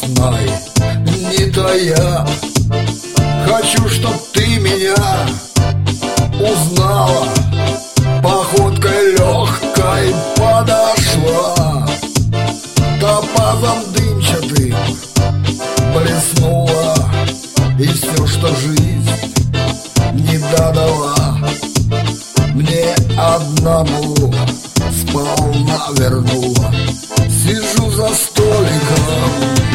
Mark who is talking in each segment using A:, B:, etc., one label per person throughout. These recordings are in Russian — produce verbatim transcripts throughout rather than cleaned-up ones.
A: весной не тая. Хочу, чтоб ты меня узнала, походкой легкой подошла, топазом дымчатым блеснула, и все, что жизнь не додала, мне одному сполна вернула. Сижу за столиком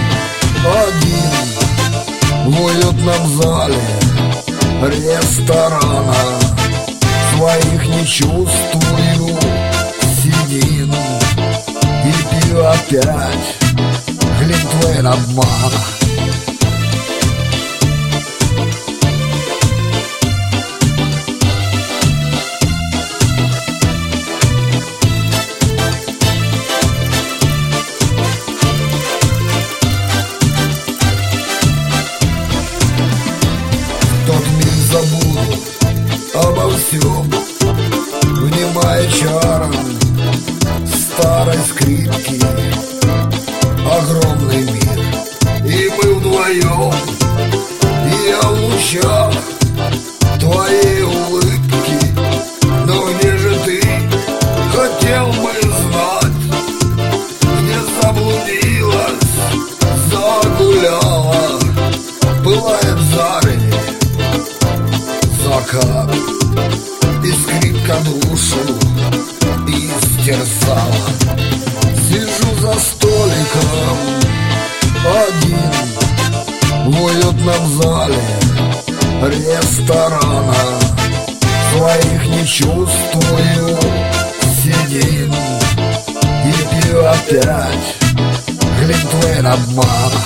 A: один в уютном зале ресторана, своих не чувствую седин и пью опять глинтвейн обмана. Тот миг забуду обо всем, внимая чарам старой скрипки. Огромный мир, и мы вдвоем, и я в лучах твоей улыбки. Но где же ты, хотел бы знать, где заблудилась, загуляла, пылает зарево закат, и скрипка душу истерзала. Сижу за столиком один в уютном зале ресторана, своих не чувствую седин и пью опять глинтвейн обмана.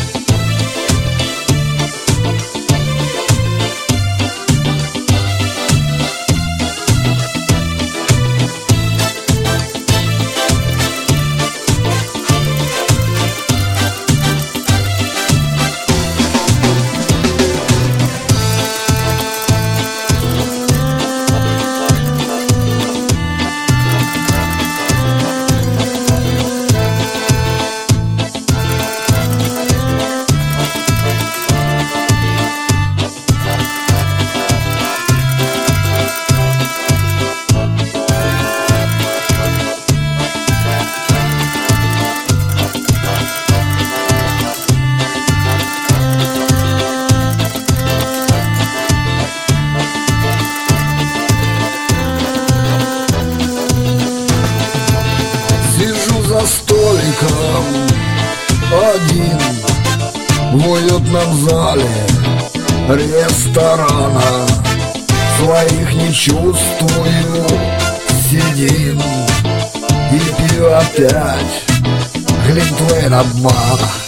A: За столиком один в уютном зале ресторана, своих не чувствую седин и пью опять глинтвейн обмана.